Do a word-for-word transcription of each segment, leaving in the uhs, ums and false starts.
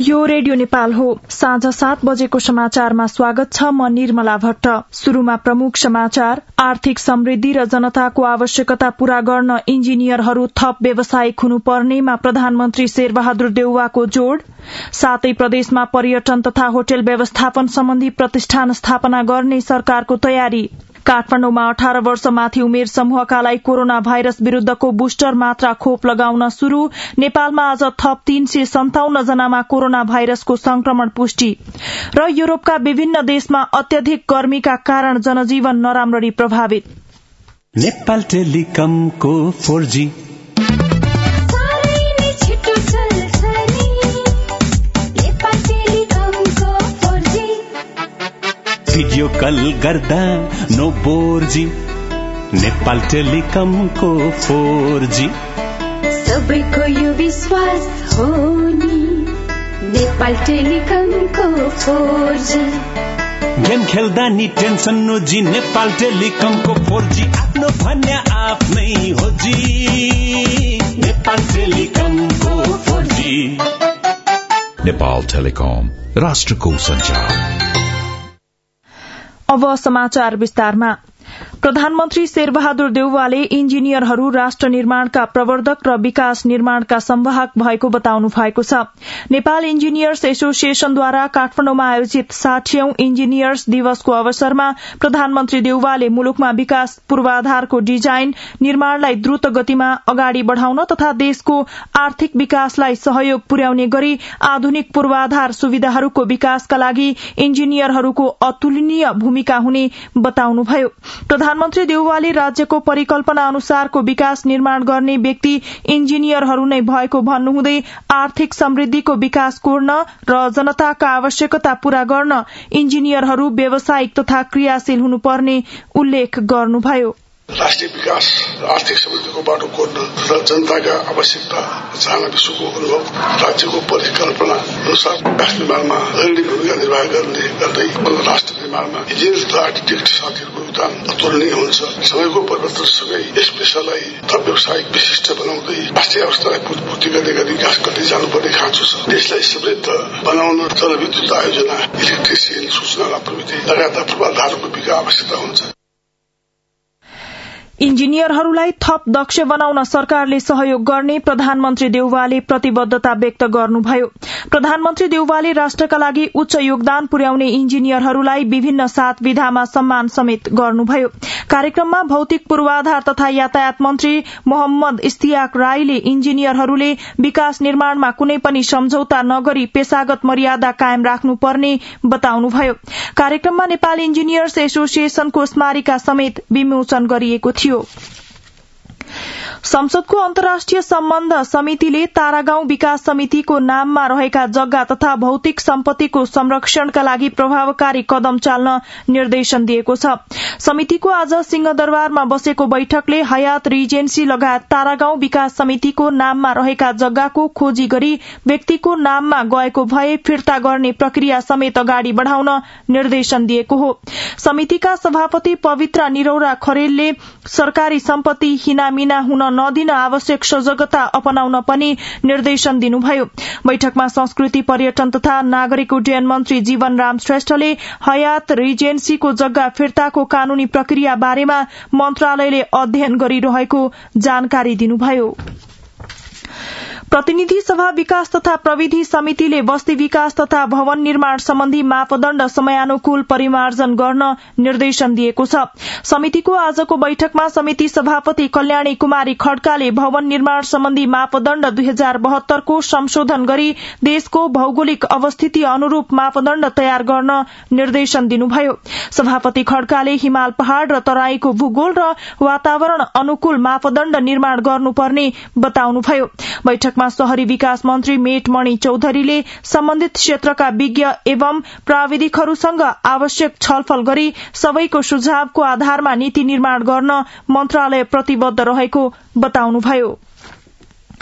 यो रेडियो नेपाल हो। साँझ सात बजेको समाचारमा स्वागत छ। म निर्मला भट्ट। शुरूमा प्रमुख समाचार। आर्थिक समृद्धि र जनताको आवश्यकता पूरा गर्न इन्जिनियरहरू थप व्यावसायिक हुनुपर्नेमा प्रधानमन्त्री शेरबहादुर देउवाको जोड़। सातै प्रदेशमा पर्यटन तथा होटल व्यवस्थापन सम्बन्धी प्रतिष्ठान स्थापना गर्ने सरकारको तयारी। काठमाडौँमा अठार वर्षमाथि उमेर समूहकालाई कोरोना भाइरस विरूद्धको बुस्टर मात्रा खोप लगाउन शुरू। नेपालमा आज थप तीन सय सन्ताउन्न जनामा कोरोना भाइरसको संक्रमण पुष्टि। र युरोपका विभिन्न देशमा अत्यधिक गर्मीका कारण जनजीवन नराम्ररी प्रभावित। नेपाल टेलिकमको फोर जी भिडियो कल गर्दा नो बोर्जी। नेपाल टेलिकमको फोर जी सबैको यो विश्वास हो नि। नेपाल टेलिकमको फोर जी गेम खेल्दा नि टेन्सन नो जी। नेपाल टेलिकमको फोर जी आफ्नो भन्ने आफ्नै हो जी। नेपाल टेलिकमको फोर जी। नेपाल टेलिकम राष्ट्रको सञ्चार। अब समाचार विस्तारमा। प्रधानमन्त्री शेरबहादुर देउवाले इन्जिनियरहरू राष्ट्र निर्माणका प्रवर्धक र विकास निर्माणका संवाहक भएको बताउनु भएको छ। नेपाल इन्जिनियर्स एसोसिएशनद्वारा काठमाडौँमा आयोजित साठीऔं इन्जिनियर्स दिवसको अवसरमा प्रधानमन्त्री देउवाले मुलुकमा विकास पूर्वाधारको डिजाइन निर्माणलाई द्रुत गतिमा अगाडि बढ़ाउन तथा देशको आर्थिक विकासलाई सहयोग पुर्याउने गरी आधुनिक पूर्वाधार सुविधाहरूको विकासका लागि इन्जिनियरहरूको अतुलनीय भूमिका हुने बताउनुभयो। प्रधानमन्त्री देउवाले राज्यको परिकल्पना अनुसारको विकास निर्माण गर्ने व्यक्ति इन्जिनियरहरू नै भएको भन्नुहुँदै आर्थिक समृद्धिको विकास कोर्न र जनताका आवश्यकता पूरा गर्न इन्जिनियरहरू व्यावसायिक तथा क्रियाशील हुनुपर्ने उल्लेख गर्नुभयो। राष्ट्रिय विकास र आर्थिक समृद्धिको बाटो कोर्न र जनताका आवश्यकता चाहना विश्वको अनुभव राज्यको परिकल्पना अनुसार विकास निर्माणमा अग्रणी भूमिका निर्वाह गर्ने गर्दै राष्ट्र निर्माणमा इन्जिनियर तथा आर्किटेक्ट साथीहरूको योगदान अतुलनीय हुन्छ। समयको परिवर्तनसँगै यस पेशालाई थप व्यावसायिक विशिष्ट बनाउँदै राष्ट्रिय अवस्थालाई पूर्ति गर्ने गरी विकास गर्दै जानुपर्ने खाँचो छ। देशलाई समृद्ध बनाउन जलविद्युत आयोजना, इलेक्ट्रिसियन, सूचना प्रविधि लगायतका पूर्वाधारको विकास आवश्यकता हुन्छ। इन्जिनियरहरूलाई थप दक्ष बनाउन सरकारले सहयोग गर्ने प्रधानमन्त्री देउवाले प्रतिबद्धता व्यक्त गर्नुभयो। प्रधानमन्त्री देउवाले राष्ट्रका लागि उच्च योगदान पुर्याउने इन्जिनियरहरूलाई विभिन्न सात विधामा सम्मान समेत गर्नुभयो। कार्यक्रममा भौतिक पूर्वाधार तथा यातायात मन्त्री मोहम्मद इस्तियाक राईले इन्जिनियरहरूले विकास निर्माणमा कुनै पनि सम्झौता नगरी पेशागत मर्यादा कायम राख्नुपर्ने बताउनुभयो। कार्यक्रममा नेपाल इन्जिनियर्स एसोसिएशनको स्मारिका समेत विमोचन गरिएको थियो। संसदको अन्तर्राष्ट्रिय सम्बन्ध समितिले तारागाउँ विकास समितिको नाममा रहेका जग्गा तथा भौतिक सम्पत्तिको संरक्षणका लागि प्रभावकारी कदम चाल्न निर्देशन दिएको छ। समितिको आज सिंहदरबारमा बसेको बैठकले हयात रिजेन्सी लगायत तारागाउँ विकास समितिको नाममा रहेका जग्गाको खोजी गरी व्यक्तिको नाममा गएको भए फिर्ता गर्ने प्रक्रिया समेत अगाडि बढ़ाउन निर्देशन दिएको हो। समितिका सभापति पवित्र निरौरा खरेलले सरकारी सम्पत्ति हिनामिना हुन नदिन आवश्यक सजगता अपनाउन पनि निर्देशन दिनुभयो। बैठकमा संस्कृति, पर्यटन तथा नागरिक उड्डयन मन्त्री जीवन राम श्रेष्ठले हयात रिजेन्सीको जग्गा फिर्ताको कानूनी प्रक्रिया बारेमा मन्त्रालयले अध्ययन गरिरहेको जानकारी दिनुभयो। प्रतिनिधि सभा विकास तथा प्रविधि समितिले बस्ती विकास तथा भवन निर्माण सम्बन्धी मापदण्ड समयानुकूल परिमार्जन गर्न निर्देशन दिएको छ। समितिको आजको बैठकमा समिति सभापति कल्याणी कुमारी खड्काले भवन निर्माण सम्बन्धी मापदण्ड दुई हजार बहत्तरको संशोधन गरी देशको भौगोलिक अवस्थिति अनुरूप मापदण्ड तयार गर्न निर्देशन दिनुभयो। सभापति खड्काले हिमाल पहाड़ र तराईको भूगोल र वातावरण अनुकूल मापदण्ड निर्माण गर्नुपर्ने बताउनुभयो। बैठकमा शहरी विकास मन्त्री मेटमणि चौधरीले सम्बन्धित क्षेत्रका विज्ञ एवं प्राविधिकहरूसँग आवश्यक छलफल गरी सबैको सुझावको आधारमा नीति निर्माण गर्न मन्त्रालय प्रतिबद्ध रहेको बताउनुभयो।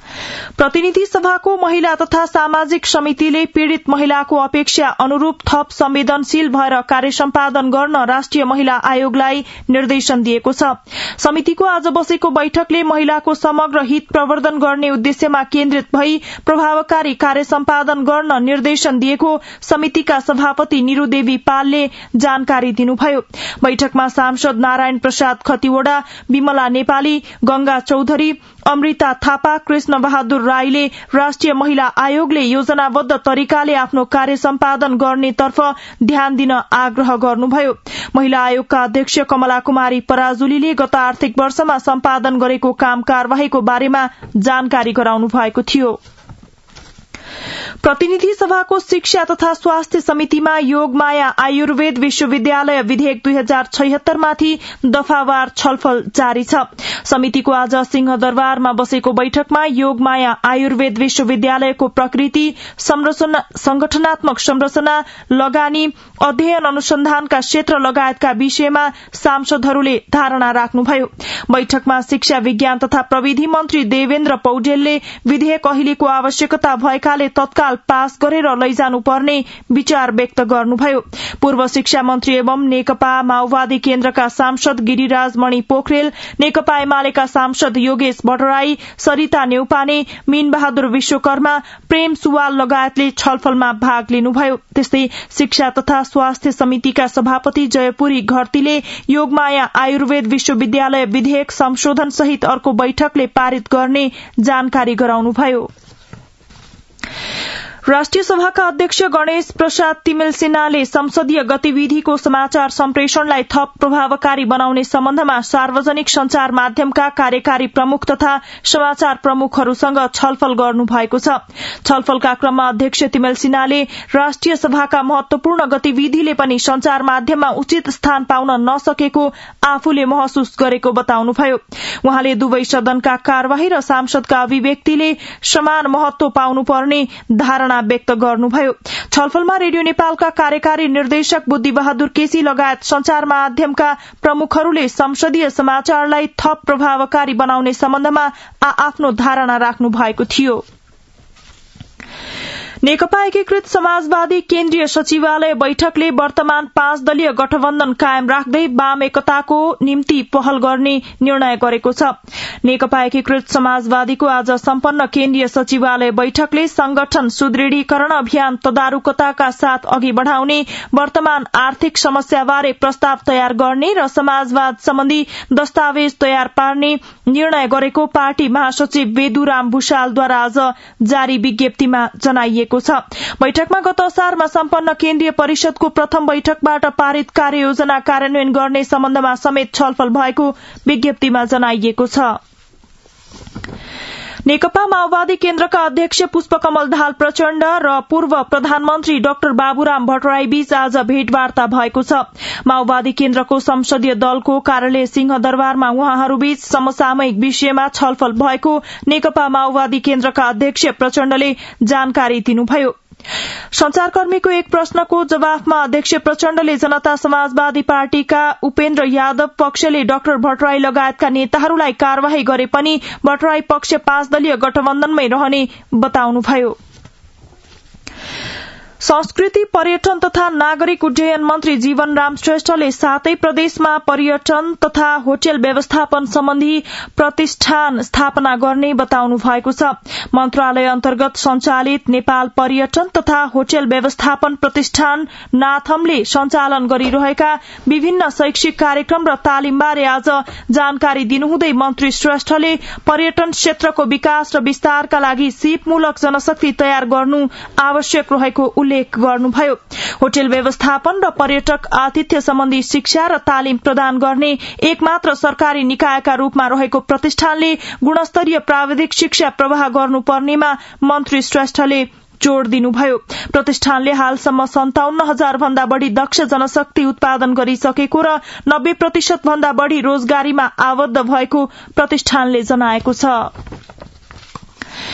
प्रतिनिधि सभाको महिला तथा सामाजिक समितिले पीड़ित महिलाको अपेक्षा अनुरूप थप संवेदनशील भएर कार्य सम्पादन गर्न राष्ट्रिय महिला आयोगलाई निर्देशन दिएको छ। समितिको आज बसेको बैठकले महिलाको समग्र हित प्रवर्धन गर्ने उद्देश्यमा केन्द्रित भई प्रभावकारी कार्य सम्पादन गर्न निर्देशन दिएको समितिका सभापति निरूदेवी पालले जानकारी दिनुभयो। बैठकमा सांसद नारायण प्रसाद खतिवड़ा, विमला नेपाली, गंगा चौधरी, अमृता थापा, कृष्ण बहादुर राईले राष्ट्रिय महिला आयोगले योजनाबद्ध तरिकाले आफ्नो कार्य सम्पादन गर्नेतर्फ ध्यान दिन आग्रह गर्नुभयो। महिला आयोगका अध्यक्ष कमला कुमारी पराजुलीले गत आर्थिक वर्षमा सम्पादन गरेको काम कार्यवाहीको बारेमा जानकारी गराउनु भएको थियो। प्रतिनिधि सभाको शिक्षा तथा स्वास्थ्य समितिमा योगमाया आयुर्वेद विश्वविद्यालय विधेयक दुई हजार छयत्तर माथि दफावार छलफल जारी छ। समितिको आज सिंहदरबारमा बसेको बैठकमा योगमाया आयुर्वेद विश्वविद्यालयको प्रकृति, संगठनात्मक संरचना, लगानी, अध्ययन अनुसन्धानका क्षेत्र लगायतका विषयमा सांसदहरूले धारणा राख्नुभयो। बैठकमा शिक्षा विज्ञान तथा प्रविधि मन्त्री देवेन्द्र पौडेलले विधेयक अहिलेको आवश्यकता भएकाले तत्काल पास गरेर लैजानुपर्ने विचार व्यक्त गर्नुभयो। पूर्व शिक्षा मन्त्री एवं नेकपा माओवादी केन्द्रका सांसद गिरिराज मणि पोखरेल, नेकपा एमालेका सांसद योगेश भट्टराई, सरिता नेउपाने, मीन बहादुर विश्वकर्मा, प्रेम सुवाल लगायतले छलफलमा भाग लिनुभयो। त्यस्तै शिक्षा तथा स्वास्थ्य समितिका सभापति जयपुरी घरतीले योगमाया आयुर्वेद विश्वविद्यालय विधेयक संशोधन सहित अर्को बैठकले पारित गर्ने जानकारी गराउनुभयो। राष्ट्रिय सभाका अध्यक्ष गणेश प्रसाद तिमेल सिन्हाले संसदीय गतिविधिको समाचार सम्प्रेषणलाई थप प्रभावकारी बनाउने सम्बन्धमा सार्वजनिक संचार माध्यमका कार्यकारी प्रमुख तथा समाचार प्रमुखहरूसँग छलफल गर्नु भएको छ। छलफलका क्रममा अध्यक्ष तिमेल सिन्हाले राष्ट्रिय सभाका महत्वपूर्ण गतिविधिले पनि संचार माध्यममा उचित स्थान पाउन नसकेको आफूले महसुस गरेको बताउनुभयो। उहाँले दुवै सदनका कार्यवाही र सांसदका अभिव्यक्तिले समान महत्व पाउनुपर्ने धारणा व्यक्त गर्नुभयो। छलफलमा रेडियो नेपालका कार्यकारी निर्देशक बुद्धि बहादुर केसी लगायत संचार माध्यमका प्रमुखहरूले संसदीय समाचारलाई थप प्रभावकारी बनाउने सम्बन्धमा आफ्नो धारणा राख्नु भएको थियो। नेकपा एकीकृत समाजवादी केन्द्रीय सचिवालय बैठकले वर्तमान पाँच दलीय गठबन्धन कायम राख्दै वाम एकताको निम्ति पहल गर्ने निर्णय गरेको छ। नेकपा एकीकृत समाजवादीको आज सम्पन्न केन्द्रीय सचिवालय बैठकले संगठन सुदृढीकरण अभियान तदारुकताका साथ अघि बढ़ाउने, वर्तमान आर्थिक समस्याबारे प्रस्ताव तयार गर्ने र समाजवाद सम्बन्धी दस्तावेज तयार पार्ने निर्णय गरेको पार्टी महासचिव वेदुराम भूषालद्वारा आज जारी विज्ञप्तिमा जनाइएको छ। बैठकमा गत असारमा सम्पन्न केन्द्रीय परिषदको प्रथम बैठकबाट पारित कार्ययोजना कार्यान्वयन गर्ने सम्बन्धमा समेत छलफल भएको विज्ञप्तिमा जनाइएको छ। नेकपा माओवादी केन्द्रका अध्यक्ष पुष्पकमल दाहाल प्रचण्ड र पूर्व प्रधानमन्त्री डाक्टर बाबुराम भट्टराई बीच आज भेटवार्ता भएको छ। माओवादी केन्द्रको संसदीय दलको कार्यालय सिंहदरबारमा उहाँहरूबीच समसामयिक विषयमा छलफल भएको नेकपा माओवादी केन्द्रका अध्यक्ष प्रचण्डले जानकारी दिनुभयो। संचारकर्मीको एक प्रश्नको जवाफमा अध्यक्ष प्रचण्डले जनता समाजवादी पार्टीका उपेन्द्र यादव पक्षले डाक्टर भट्टराई लगायतका नेताहरूलाई कार्यवाही गरे पनि भट्टराई पक्ष पाँच दलीय गठबन्धनमै रहने बताउनुभयो। संस्कृति पर्यटन तथा नागरिक उड्डयन मन्त्री जीवनराम श्रेष्ठले सातै प्रदेशमा पर्यटन तथा होटल व्यवस्थापन सम्बन्धी प्रतिष्ठान स्थापना गर्ने बताउनु भएको छ। मन्त्रालय अन्तर्गत सञ्चालित नेपाल पर्यटन तथा होटल व्यवस्थापन प्रतिष्ठान नाथमले सञ्चालन गरिरहेका विभिन्न शैक्षिक कार्यक्रम र तालिमबारे आज जानकारी दिनुहुँदै मन्त्री श्रेष्ठले पर्यटन क्षेत्रको विकास र विस्तारका लागि सिपमूलक जनशक्ति तयार गर्नु आवश्यक रहेको उल्लेख गर्नुभयो। होटल व्यवस्थापन र पर्यटक आतिथ्य सम्बन्धी शिक्षा र तालिम प्रदान गर्ने एकमात्र सरकारी निकायका रूपमा रहेको प्रतिष्ठानले गुणस्तरीय प्राविधिक शिक्षा प्रवाह गर्नुपर्नेमा मन्त्री श्रेष्ठले जोड़ दिनुभयो। प्रतिष्ठानले हालसम्म सन्ताउन्न हजार भन्दा बढ़ी दक्ष जनशक्ति उत्पादन गरिसकेको र नब्बे प्रतिशत भन्दा बढ़ी रोजगारीमा आबद्ध भएको प्रतिष्ठानले जनाएको छ।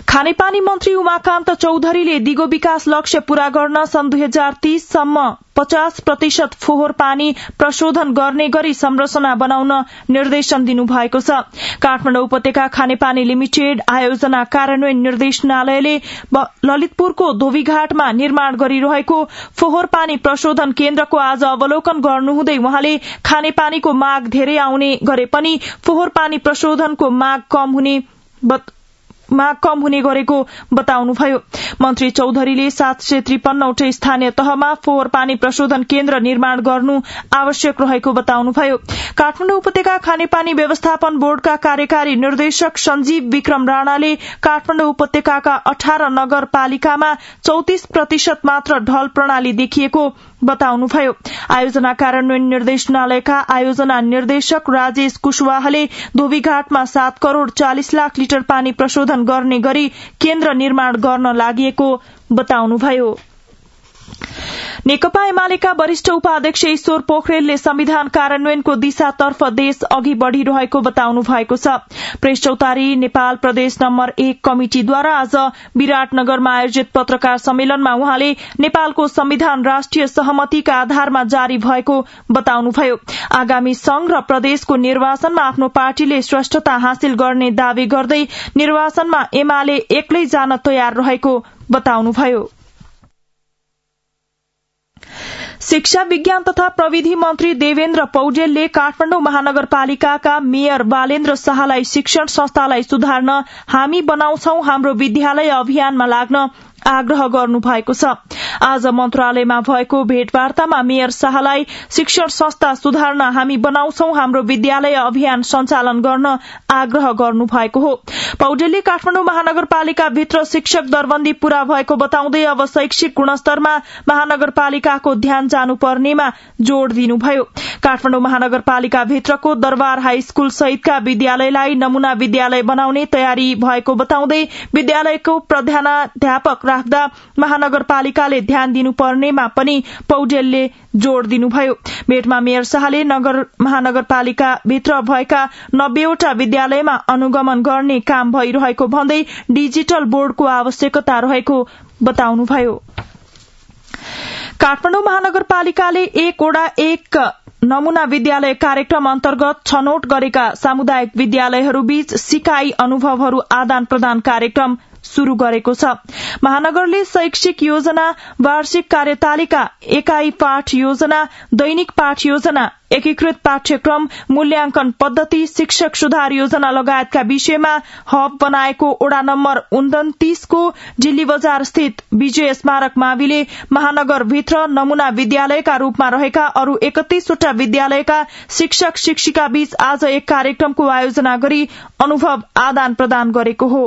खानेपानी मन्त्री उमाकान्त चौधरीले दिगो विकास लक्ष्य पूरा गर्न सन् दुई हजार तीससम्म पचास प्रतिशत फोहोर पानी प्रशोधन गर्ने गरी संरचना बनाउन निर्देशन दिनुभएको छ। काठमाडौँ उपत्यका खानेपानी लिमिटेड आयोजना कार्यान्वयन निर्देशनालयले ललितपुरको धोबीघाटमा निर्माण गरिरहेको फोहोर पानी प्रशोधन केन्द्रको आज अवलोकन गर्नुहुँदै उहाँले खानेपानीको माग धेरै आउने गरे पनि फोहोर पानी प्रशोधनको माग कम हुने माग कम हुने गरेको बताउनुभयो। मन्त्री चौधरीले सात सय त्रिपन्नवटै स्थानीय तहमा फोहोर पानी प्रशोधन केन्द्र निर्माण गर्नु आवश्यक रहेको बताउनुभयो। काठमाडौँ उपत्यका खानेपानी व्यवस्थापन बोर्डका कार्यकारी निर्देशक सञ्जीव विक्रम राणाले काठमाडौँ उपत्यकाका अठार नगरपालिकामा चौतिस प्रतिशत मात्र ढल प्रणाली देखिएको बताउनुभयो। आयोजना कार्यान्वयन निर्देशनालयका आयोजना निर्देशक राजेश कुशवाहाले धोबीघाटमा सात करोड़ चालिस लाख लिटर पानी प्रशोधन गर्ने गरी केन्द्र निर्माण गर्न लागि बताउनुभयो। नेकपा एमालेका वरिष्ठ उपाध्यक्ष ईश्वर पोखरेलले संविधान कार्यान्वयनको दिशातर्फ देश अघि बढ़िरहेको बताउनु भएको छ। प्रेस चौतारी नेपाल प्रदेश नम्बर एक कमिटिद्वारा आज विराटनगरमा आयोजित पत्रकार सम्मेलनमा उहाँले नेपालको संविधान राष्ट्रिय सहमतिका आधारमा जारी भएको बताउनुभयो। आगामी संघ र प्रदेशको निर्वाचनमा आफ्नो पार्टीले श्रेष्ठता हासिल गर्ने दावी गर्दै निर्वाचनमा एमाले एक्लै जान तयार रहेको बताउनुभयो। शिक्षा विज्ञान तथा प्रविधि मन्त्री देवेन्द्र पौडेलले काठमाडौँ महानगरपालिकाका मेयर बालेन्द्र शाहलाई शिक्षण संस्थालाई सुधार्न हामी बनाउँछौ हाम्रो विद्यालय अभियानमा लाग्न आग्रह गर्नु भएको छ। आज मन्त्रालयमा भएको भेटवार्तामा मेयर शाहलाई शिक्षण संस्था सुधार्न हामी बनाउँछौ हाम्रो विद्यालय अभियान सञ्चालन गर्न आग्रह गर्नु भएको हो। पौडेलले काठमाडौँ महानगरपालिका भित्र शिक्षक दरबन्दी पूरा भएको बताउँदै अब शैक्षिक गुणस्तरमा महानगरपालिकाको ध्यान जानुपर्नेमा जोड़ दिनुभयो। काठमाडौँ महानगरपालिका भित्रको दरबार हाई स्कूल सहितका विद्यालयलाई नमूना विद्यालय बनाउने तयारी भएको बताउँदै विद्यालयको प्रधानाध्यापक राख्दा महानगरपालिकाले ध्यान दिनुपर्नेमा पनि पौडेलले जोड़ दिनुभयो। भेटमा मेयर शाहले नगर महानगरपालिका भित्र भएका नब्बेवटा विद्यालयमा अनुगमन गर्ने काम भइरहेको भन्दै डिजिटल बोर्डको आवश्यकता रहेको बताउनुभयो। काठमाडौँ महानगरपालिकाले एक वडा एक नमूना विद्यालय कार्यक्रम अन्तर्गत छनौट गरेका सामुदायिक विद्यालयहरूबीच सिकाई अनुभवहरू आदान प्रदान कार्यक्रम शुरू गरेको छ। महानगरले शैक्षिक योजना, वार्षिक कार्यतालिका, एकाई पाठ योजना, दैनिक पाठ योजना, एकीकृत पाठ्यक्रम, मूल्याङ्कन पद्धति, शिक्षक सुधार योजना लगायतका विषयमा हब बनाएको वडा नम्बर उन्तिसको जिल्ली बजार स्थित विजय स्मारक माविले महानगरभित्र नमूना विद्यालयका रूपमा रहेका अरू एकतीसवटा विद्यालयका शिक्षक शिक्षिका बीच आज एक कार्यक्रमको आयोजना गरी अनुभव आदान प्रदान गरेको हो।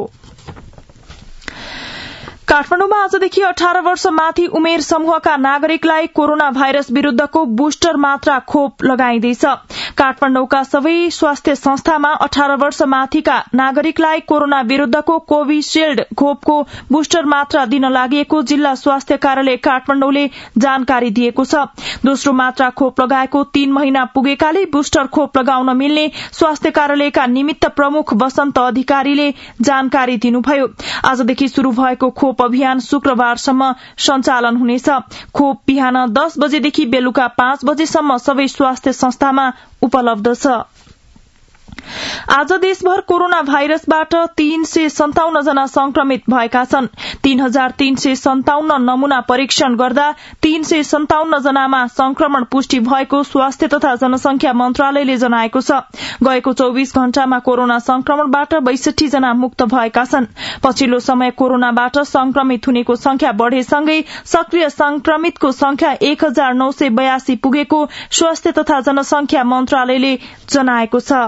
काठमाडौँमा आजदेखि अठार वर्ष माथि उमेर समूहका नागरिकलाई कोरोना भाइरस विरूद्धको बुस्टर मात्रा खोप लगाइँदैछ। काठमाडौँका सबै स्वास्थ्य संस्थामा अठार वर्ष माथिका नागरिकलाई कोरोना विरूद्धको कोविशील्ड खोपको बुस्टर मात्रा दिन लागि जिल्ला स्वास्थ्य कार्यालय काठमाडौँले जानकारी दिएको छ। दोस्रो मात्रा खोप लगाएको तीन महिना पुगेकाले बुस्टर खोप लगाउन मिल्ने स्वास्थ्य कार्यालयका निमित्त प्रमुख वसन्त अधिकारीले जानकारी दिनुभयो। आजदेखि शुरू भएको खोप अभियान शुक्रबारसम्म सञ्चालन हुनेछ। खोप बिहान दस बजेदेखि बेलुका पाँच बजेसम्म सबै स्वास्थ्य संस्थामा उपलब्ध छ। आज देशभर कोरोना भाइरसबाट तीन सय सन्ताउन्न जना संक्रमित भएका छन्। तीन हजार तीन सय सन्ताउन्न नमूना परीक्षण गर्दा तीन सय सन्ताउन्न जनामा संक्रमण पुष्टि भएको स्वास्थ्य तथा जनसंख्या मन्त्रालयले जनाएको छ। गएको चौविस घण्टामा कोरोना संक्रमणबाट बैसठी जना मुक्त भएका छन्। पछिल्लो समय कोरोनाबाट संक्रमित हुनेको संख्या बढ़ेसँगै सक्रिय संक्रमितको संख्या एक हजार नौ सय बयासी पुगेको स्वास्थ्य तथा जनसंख्या मन्त्रालयले जनाएको छ।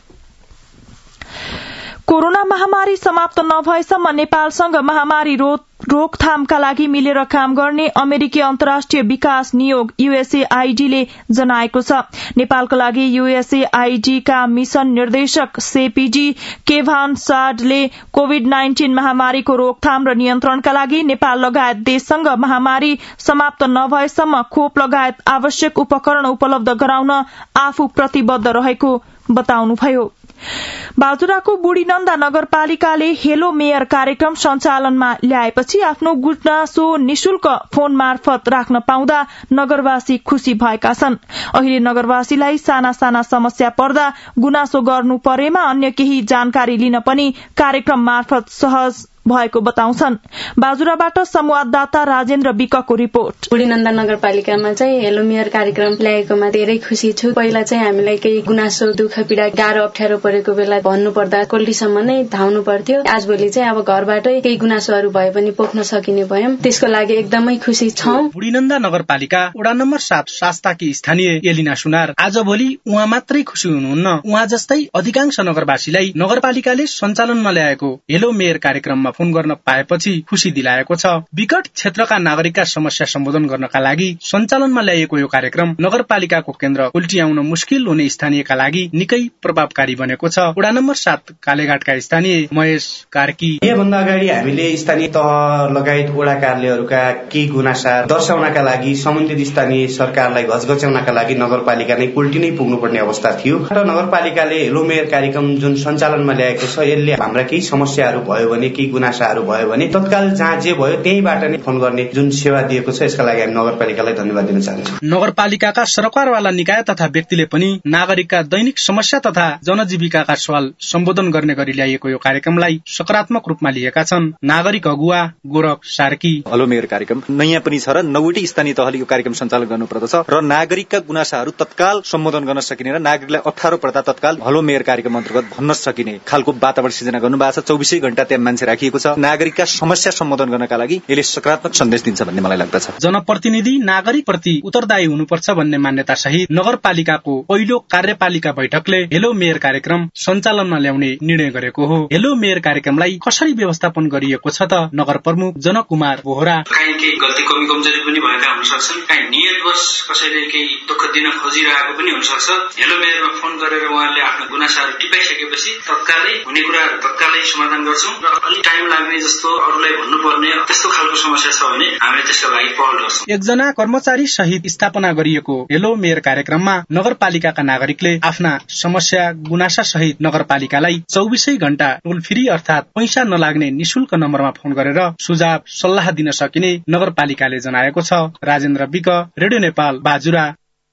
कोरोना महामारी समाप्त नभएसम्म नेपालसँग महामारी रोकथामका लागि मिलेर काम गर्ने अमेरिकी अन्तर्राष्ट्रिय विकास नियोग यूएसएआईडी ले जनाएको छ। नेपालका लागि यूएसएआईडी का मिशन निर्देशक सेपीडी केभान साडले कोविड नाइन्टीन महामारीको रोकथाम र नियन्त्रणका लागि नेपाल लगायत देशसँग महामारी समाप्त नभएसम्म खोप लगायत आवश्यक उपकरण उपलब्ध गराउन आफू प्रतिबद्ध रहेको बताउनुभयो। बाजुराको बुढीनन्दा नगरपालिकाले हेलो मेयर कार्यक्रम सञ्चालनमा ल्याएपछि आफ्नो गुनासो निशुल्क फोन मार्फत राख्न पाउँदा नगरवासी खुशी भएका छन्। अहिले नगरवासीलाई साना साना समस्या पर्दा गुनासो गर्नु परेमा अन्य केही जानकारी लिन पनि कार्यक्रम मार्फत सहज भएको बताउँछन्। बाजुराबाट संवाददाता राजेन्द्र विकको रिपोर्ट। बुढीनन्दा नगरपालिकामा चाहिँ हेलो मेयर कार्यक्रम ल्याएकोमा धेरै खुशी छु। पहिला चाहिँ हामीलाई केही गुनासो दुःख पीडा गाह्रो अप्ठ्यारो परेको बेला भन्नु पर्दा कोल्टीसम्म नै धाउनु पर्थ्यो। आजभोलि चाहिँ अब घरबाटै केही गुनासोहरू भए पनि पोख्न सकिने भयौं। त्यसको लागि एकदमै खुशी छौं। बुढीनन्दा नगरपालिका वडा नम्बर सात शास्ताकी स्थानीय एलिना सुनार आजभोलि उहाँ मात्रै खुशी हुनुहुन्न। उहाँ जस्तै अधिकांश नगरवासीलाई नगरपालिकाले सञ्चालनमा ल्याएको हेलो मेयर कार्यक्रममा फोन गर्न पाएपछि खुशी दिलाएको छ। विकट क्षेत्रका नागरिकका समस्या सम्बोधन गर्नका लागि सञ्चालनमा ल्याइएको यो कार्यक्रम नगरपालिकाको केन्द्र उल्टी आउन मुस्किल हुने स्थानीयका लागि निकै प्रभावकारी बनेको छ। वडा नम्बर सात कालेघाटका स्थानीय महेश कार्की योभन्दा अगाडि हामीले स्थानीय तह लगायत वडा कार्यालयहरूका केही गुनासा दर्शाउनका लागि सम्बन्धित स्थानीय सरकारलाई घचघच्याउनका लागि नगरपालिका नै कुल्टी नै पुग्नुपर्ने अवस्था थियो र नगरपालिकाले हेलो मेयर कार्यक्रम जुन सञ्चालनमा ल्याएको छ यसले हाम्रा केही समस्याहरू भयो भने केही गुनासाहरू भयो भने तत्काल जहाँ जे भयो त्यहीबाट नै फोन गर्ने जुन सेवा दिएको छ यसका लागि हामी नगरपालिकालाई धन्यवाद दिन चाहन्छौँ। नगरपालिकाका सरकारवाला निकाय तथा व्यक्तिले पनि नागरिकका दैनिक समस्या तथा जनजीविकाका सवाल सम्बोधन गर्ने गरी ल्याइएको यो कार्यक्रमलाई सकारात्मक रूपमा लिएका छन्। नागरिक अगुवा गोरख सार्की हेलो मेयर कार्यक्रम नयाँ पनि छ र नौवटै स्थानीय तहले यो कार्यक्रम सञ्चालन गर्नुपर्दछ र नागरिकका गुनासाहरू तत्काल सम्बोधन गर्न सकिने र नागरिकलाई अप्ठ्यारो पर्दा तत्काल हेलो मेयर कार्यक्रम अन्तर्गत भन्न सकिने खालको वातावरण सिर्जना गर्नु भएको छ। चौबिसै घण्टा त्यहाँ मान्छे राखिएको छ। नागरिकका समस्या सम्बोधन गर्नका लागि यसले सकारात्मक सन्देश दिन्छ भन्ने मलाई लाग्दछ। जनप्रतिनिधि नागरिक प्रति उत्तरदायी हुनुपर्छ भन्ने मान्यता सहित नगरपालिकाको पहिलो कार्यपालिका बैठकले हेलो मेयर कार्यक्रम सञ्चालनमा ल्याउने निर्णय गरेको हो। हेलो मेयर कार्यक्रमलाई कसरी व्यवस्थापन गरिएको छ त नगर प्रमुख जनकुमार बोहरा काहीँ केही गल्ती कमी कमजोरी पनि भएका हुन सक्छन्। काहीँ नियतवश कसैले केही दुःख दिन खोजिरहेको पनि हुन सक्छ। हेलो मेयरमा फोन गरेर उहाँले आफ्नो गुनासाहरू टिपाइसकेपछि तत्कालै हुने कुराहरू तत्कालै समाधान गर्छौं र अलि टाइम लाग्ने जस्तो अरूलाई भन्नुपर्ने त्यस्तो खालको समस्या छ भने हामीले त्यसको लागि पहल गर्छौं। एकजना कर्मचारी सहित स्थापना गरिएको हेलो मेयर कार्यक्रममा नगरपालिकाका नागरिकले आफ्ना समस्या गुनासा सहित नगरपालिकालाई चौबिसै घण्टा टोल फ्री अर्थात पैसा नलाग्ने निशुल्क नम्बरमा फोन गरेर सुझाव सल्लाह दिन सकिने नगरपालिकाले जनाएको छ। राजेन्द्र विक, रेडियो नेपाल, बाजुरा।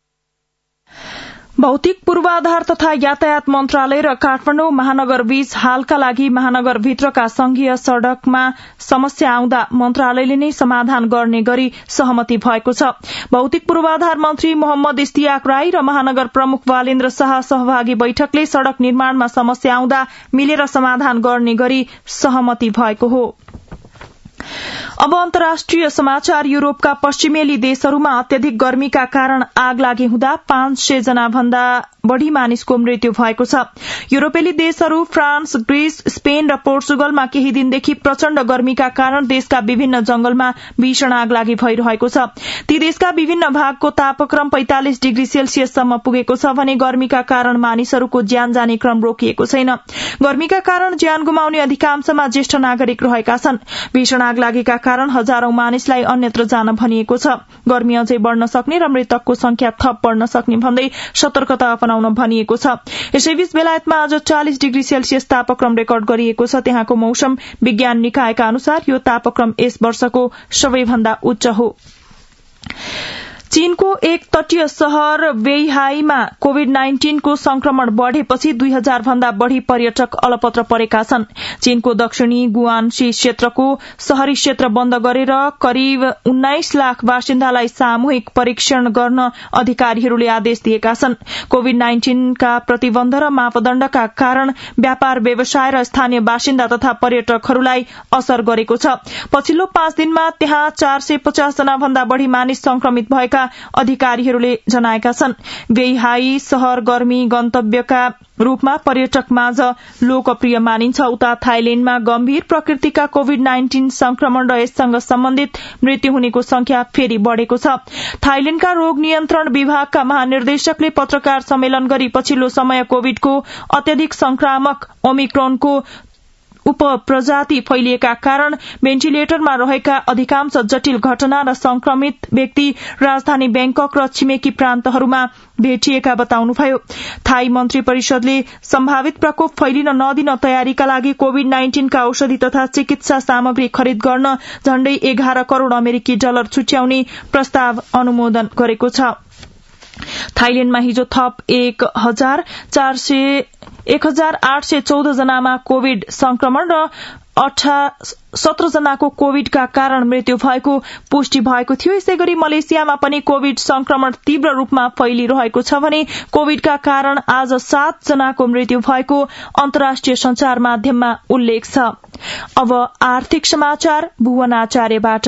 भौतिक पूर्वाधार तथा यातायात मन्त्रालय र काठमाडौँ महानगर बीच हालका लागि महानगर भित्रका संघीय सड़कमा समस्या आउँदा मन्त्रालयले नै समाधान गर्ने गरी सहमति भएको छ। भौतिक पूर्वाधार मन्त्री मोहम्मद इस्तियाक राई र महानगर प्रमुख वालेन्द्र शाह सहभागी बैठकले सड़क निर्माणमा समस्या आउँदा मिलेर समाधान गर्ने गरी सहमति भएको हो। अब अन्तर्राष्ट्रिय समाचार। युरोपका पश्चिमेली देशहरूमा अत्यधिक गर्मीका कारण आग लागि हुँदा पाँच सय जना भन्दा बढ़ी मानिसको मृत्यु भएको छ। युरोपेली देशहरू फ्रान्स, ग्रीस, स्पेन र पोर्चुगलमा केही दिनदेखि प्रचण्ड गर्मीका कारण देशका विभिन्न जंगलमा भीषण आग लागि भइरहेको छ। ती देशका विभिन्न भागको तापक्रम पैंतालिस डिग्री सेल्सियससम्म पुगेको छ भने गर्मीका कारण मानिसहरूको ज्यान जाने क्रम रोकिएको छैन। गर्मीका कारण ज्यान गुमाउने अधिकांशमा ज्येष्ठ नागरिक रहेका छन्। भीषण आग लागेका कारण हजारौं मानिसलाई अन्यत्र जान भनिएको छ। गर्मी अझै बढ़न सक्ने र मृतकको संख्या थप बढ़न सक्ने भन्दै सतर्कता अपनाउन भनिएको छ। यसैबीच बेलायतमा आज चालीस डिग्री सेल्सियस तापक्रम रेकर्ड गरिएको छ। त्यहाँको मौसम विज्ञान निकायका अनुसार यो तापक्रम यस वर्षको सबैभन्दा उच्च हो। चीनको एक तटीय शहर वेइहाईमा कोविड नाइन्टीन को संक्रमण बढ़ेपछि दुई हजार भन्दा बढ़ी पर्यटक अलपत्र परेका छन्। चीनको दक्षिणी गुआनसी क्षेत्रको शहरी क्षेत्र बन्द गरेर करिब उन्नाइस लाख बासिन्दालाई सामूहिक परीक्षण गर्न अधिकारीहरूले आदेश दिएका छन्। कोविड नाइन्टीन का प्रतिबन्ध र मापदण्डका कारण व्यापार व्यवसाय र स्थानीय बासिन्दा तथा पर्यटकहरूलाई असर गरेको छ। पछिल्लो पाँच दिनमा त्यहाँ चार सय पचास जना भन्दा बढ़ी मानिस संक्रमित भएका अधिकारीहरूले जनाएका छन्। वेइहाई शहर गर्मी गन्तव्यका रूपमा पर्यटक माझ लोकप्रिय मानिन्छ। उता थाइल्याण्डमा गम्भीर प्रकृतिका कोविड नाइन्टीन संक्रमण र यससँग सम्बन्धित मृत्यु हुनेको संख्या फेरि बढ़ेको छ। थाइल्याण्डका रोग नियन्त्रण विभागका महानिर्देशकले पत्रकार सम्मेलन गरी पछिल्लो समय कोविडको अत्यधिक संक्रामक ओमिक्रोनको उपप्रजाति फैलिएका कारण भेन्टिलेटरमा रहेका अधिकांश जटिल घटना र संक्रमित व्यक्ति राजधानी ब्याङ्कक र छिमेकी प्रान्तहरूमा भेटिएका बताउनुभयो। थाई मन्त्री परिषदले सम्भावित प्रकोप फैलिन नदिन तयारीका लागि कोविड नाइन्टीन का औषधि तथा चिकित्सा सामग्री खरिद गर्न झण्डै एघार करोड़ अमेरिकी डलर छुट्याउने प्रस्ताव अनुमोदन गरेको छ। थाइल्याण्डमा हिजो थप एक हजार चार सय एक हजार आठ सय चौध जनामा कोविड संक्रमण र सत्र जनाको कोविडका कारण मृत्यु भएको पुष्टि भएको थियो। यसै गरी मलेसियामा पनि कोविड संक्रमण तीव्र रूपमा फैलिरहेको छ भने कोविडका कारण आज सात जनाको मृत्यु भएको अन्तर्राष्ट्रिय संचार माध्यममा उल्लेख छ। अब आर्थिक समाचार भुवन आचार्यबाट।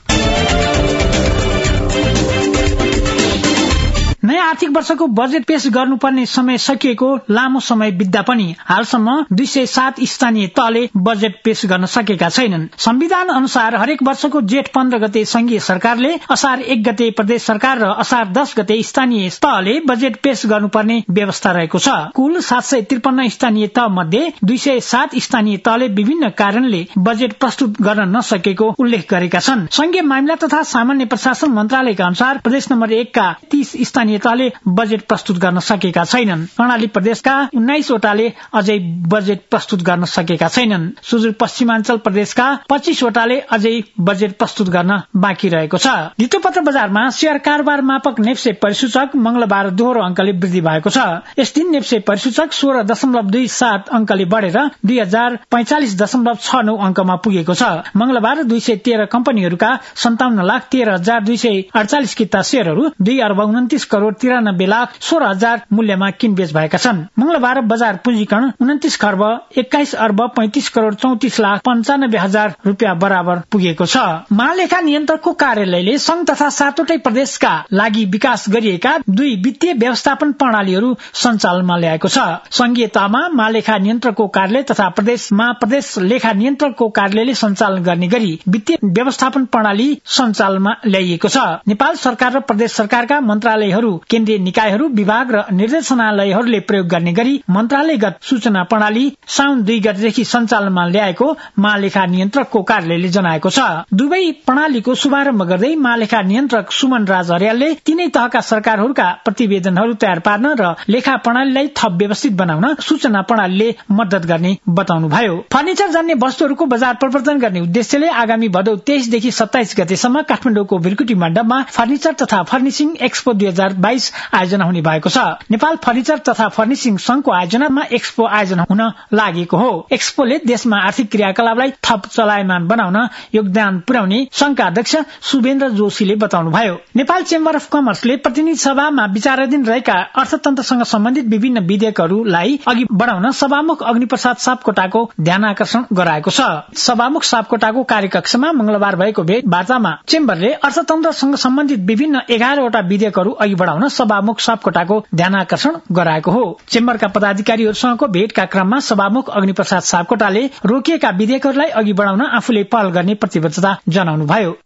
नयाँ आर्थिक वर्षको बजेट पेश गर्नुपर्ने समय सकिएको लामो समय बित्दा पनि हालसम्म दुई सय सात स्थानीय तहले बजेट पेश गर्न सकेका छैनन्। संविधान अनुसार हरेक वर्षको जेठ पन्ध्र गते संघीय सरकारले, असार एक गते प्रदेश सरकार र असार दस गते स्थानीय तहले बजेट पेश गर्नुपर्ने व्यवस्था रहेको छ। कुल सात सय त्रिपन्न स्थानीय तह मध्ये दुई सय सात स्थानीय तहले विभिन्न कारणले बजेट प्रस्तुत गर्न नसकेको उल्लेख गरेका छन्। संघीय मामिला तथा सामान्य प्रशासन मन्त्रालयका अनुसार प्रदेश नम्बर एक का तीस स्थानीय तहले बजेट प्रस्तुत गर्न सकेका छैनन्। कर्णाली प्रदेशका उन्नाइस वटाले अझै बजेट प्रस्तुत गर्न सकेका छैनन्। सुदूरपश्चिमाञ्चल प्रदेशका पच्चीस वटाले अझै बजेट प्रस्तुत गर्न बाँकी रहेको छ। धितोपत्र बजारमा शेयर कारोबार मापक नेप्से परिसूचक मंगलबार दोहोरो अंकले वृद्धि भएको छ। यस दिन नेप्से परिसूचक सोह्र दशमलव दुई सात अंकले बढ़ेर दुई हजार पैंचालिस दशमलव छ नौ अंकमा पुगेको छ। मंगलबार दुई सय तेह्र कम्पनीहरूका सन्ताउन्न लाख तेह्र हजार दुई सय अडचालिस किता शेयरहरू दुई अर्ब उन्तिस करोड़ तिरानब्बे लाख सोह्र हजार मूल्यमा किनबेच भएका छन्। मंगलबार बजार पुँजीकरण उन्तिस खर्ब एक्काइस अर्ब पैंतिस करोड़ चौतिस लाख पञ्चानब्बे हजार रूपियाँ बराबर पुगेको छ। महालेखा नियन्त्रकको कार्यालयले संघ तथा सातवटै प्रदेशका लागि विकास गरिएका दुई वित्तीय व्यवस्थापन प्रणालीहरू सञ्चालनमा ल्याएको छ। संघीय तहमा महालेखा नियन्त्रकको कार्यालय तथा प्रदेशमा प्रदेश लेखा नियन्त्रकको कार्यालयले सञ्चालन गर्ने गरी वित्तीय व्यवस्थापन प्रणाली सञ्चालनमा ल्याइएको छ। नेपाल सरकार र प्रदेश सरकारका मन्त्रालयहरू, केन्द्रीय निकायहरू, विभाग र निर्देशनालयहरूले प्रयोग गर्ने गरी मन्त्रालयगत सूचना प्रणाली साउन दुई गतेदेखि सञ्चालनमा ल्याएको महालेखा नियन्त्रकको कार्यालयले जनाएको छ। दुवै प्रणालीको शुभारम्भ गर्दै महालेखा नियन्त्रक सुमन राज अर्यालले तीनै तहका सरकारहरूका प्रतिवेदनहरू तयार पार्न र लेखा प्रणालीलाई थप व्यवस्थित बनाउन सूचना प्रणालीले मद्दत गर्ने बताउनुभयो। फर्निचर जन्य वस्तुहरूको बजार प्रवर्धन गर्ने उद्देश्यले आगामी भदौ तेइसदेखि सत्ताइस गतेसम्म काठमाडौँको भिरकुटी मण्डपमा फर्निचर तथा फर्निशिङ एक्सपो दुई हजार बाइस आयोजना हुने भएको छ। नेपाल फर्निचर तथा फर्निशिङ संघको आयोजनामा एक्सपो आयोजना हुन लागेको हो। एक्सपोले देशमा आर्थिक क्रियाकलापलाई थप चलायमान बनाउन योगदान पुर्याउने संघका अध्यक्ष शुभेन्द्र जोशीले बताउनुभयो। नेपाल चेम्बर अफ कमर्सले प्रतिनिधि सभामा विचाराधीन रहेका अर्थतन्त्रसँग सम्बन्धित विभिन्न विधेयकहरूलाई अघि बढ़ाउन सभामुख अग्निप्रसाद सापकोटाको ध्यानआकर्षण गराएको छ। सभामुख सापकोटाको कार्यकक्षमा मंगलबार भएको भेटवार्तामा चेम्बरले अर्थतन्त्रसँग सम्बन्धित विभिन्न एघारवटा विधेयकहरू अघि बढ़ाउन सभामुख सापकोटाको ध्यानआकर्षण गराएको हो। चेम्बरका पदाधिकारीहरूसँगको भेटका क्रममा सभामुख अग्निप्रसाद सापकोटाले रोकिएका विधेयकहरूलाई अघि बढ़ाउन आफूले पहल गर्ने प्रतिबद्धता जनाउनुभयो।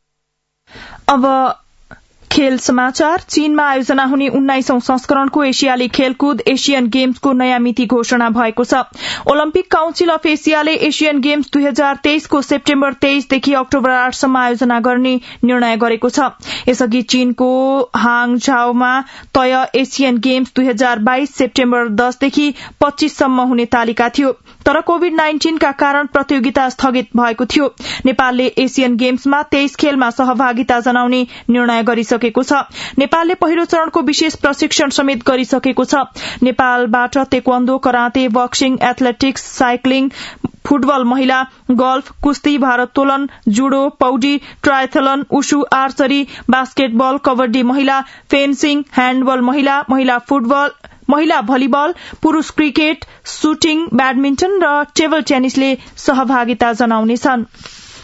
अब खेल समाचार। चीनमा आयोजना हुने उन्नाइसौं संस्करणको एशियाली खेलकुद एशियन गेम्सको नयाँ मिति घोषणा भएको छ। ओलम्पिक काउन्सिल अफ एसियाले एशियन गेम्स दुई हजार तेइसको सेप्टेम्बर तेइसदेखि अक्टोबर आठसम्म आयोजना गर्ने निर्णय गरेको छ। यसअघि चीनको हाङझाओमा तय एशियन गेम्स दुई हजार बाइस सेप्टेम्बर दसदेखि पच्चीससम्म हुने तालिका थियो, तर कोविड नाइन्टीनका कारण प्रतियोगिता स्थगित भएको थियो। नेपालले एशियन गेम्समा तेइस खेलमा सहभागिता जनाउने निर्णय गरिसकेको छ। नेपालले पहिलो चरणको विशेष प्रशिक्षण समेत गरिसकेको छ। नेपालबाट taekwondo, karate, boxing, athletics, cycling, football, महिला गोल्फ, कुस्ती, भारोत्तोलन, जुडो, पौडी, triathlon, wushu, archery, basketball, kabaddi महिला, फेन्सिङ, ह्याण्डबल महिला, महिला फुटबल, महिला भलिबल, पुरूष क्रिकेट, सुटिङ, ब्याडमिन्टन र टेबल टेनिसले सहभागिता जनाउनेछन्।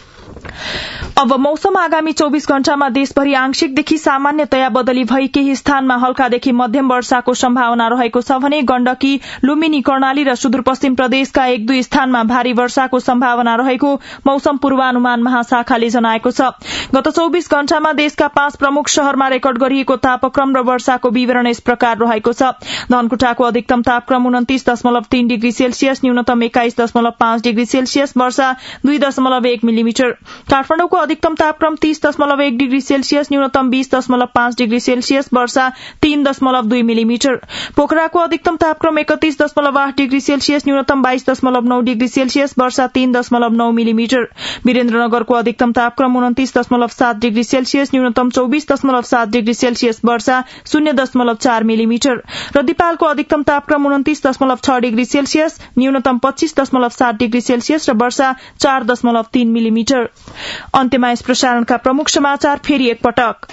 अब मौसम आगामी चौबीस घण्टामा देशभरि आंशिकदेखि सामान्यतया बदली भई केही स्थानमा हल्कादेखि मध्यम वर्षाको सम्भावना रहेको छ भने गण्डकी, लुम्बिनी, कर्णाली र सुदूरपश्चिम प्रदेशका एक दुई स्थानमा भारी वर्षाको सम्भावना रहेको मौसम पूर्वानुमान महाशाखाले जनाएको छ। गत चौबीस घण्टामा देशका पाँच प्रमुख शहरमा रेकर्ड गरिएको तापक्रम र वर्षाको विवरण यस प्रकार रहेको छ। धनकुटाको अधिकतम तापक्रम उन्तिस दशमलव तीन डिग्री सेल्सियस, न्यूनतम एक्काइस दशमलव पाँच डिग्री सेल्सियस, वर्षा दुई दशमलव एक मिलिमिटर। काठमाडौँको अधिकतम तापक्रम तीस दशमलव एक डिग्री सेल्सियस, न्यूनतम बीस दशमलव पाँच डिग्री सेल्सियस, वर्षा तीन दशमलव दुई मिलिमिटर। पोखराको अधिकतम तापक्रम एकतीस दशमलव आठ डिग्री सेल्सियस, न्यूनतम बाइस दशमलव नौ डिग्री सेल्सियस, वर्षा तीन दशमलव नौ मिलिमिटर। वीरेन्द्रनगरको अधिकतम तापक्रम उन्तिस दशमलव सात डिग्री सेल्सियस, न्यूनतम चौबीस दशमलव सात डिग्री सेल्सियस, वर्षा शून्य दशमलव चार मिलिमिटर। र दिपालको अधिकतम तापक्रम उन्तिस दशमलव छ डिग्री सेल्सियस, न्यूनतम पच्चीस दशमलव सात डिग्री सेल्सियस र वर्षा चार दशमलव तीन मिलिमिटर। अन्त्यमा यस प्रसारणका प्रमुख समाचार फेरि एकपटक।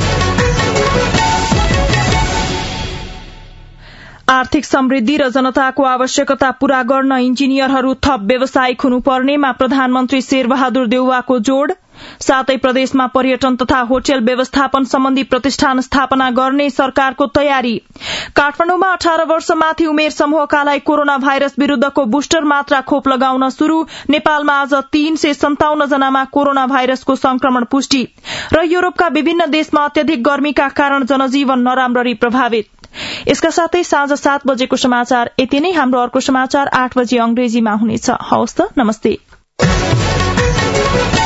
आर्थिक समृद्धि र जनताको आवश्यकता पूरा गर्न इन्जिनियरहरू थप व्यावसायिक हुनुपर्नेमा प्रधानमन्त्री शेरबहादुर देउवाको जोड़। सातै प्रदेशमा पर्यटन तथा होटल व्यवस्थापन सम्बन्धी प्रतिष्ठान स्थापना गर्ने सरकारको तयारी। काठमाडौँमा अठार वर्षमाथि उमेर समूहकालाई कोरोना भाइरस विरूद्धको बुस्टर मात्रा खोप लगाउन शुरू। नेपालमा आज तीन सय सन्ताउन्न जनामा कोरोना भाइरसको संक्रमण पुष्टि। र युरोपका विभिन्न देशमा अत्यधिक गर्मीका कारण जनजीवन नराम्ररी प्रभावित। यसका साथै साँझ सात बजेको समाचार यति नै। हाम्रो अर्को समाचार आठ बजे अंग्रेजीमा हुनेछ। हवस् त, नमस्ते।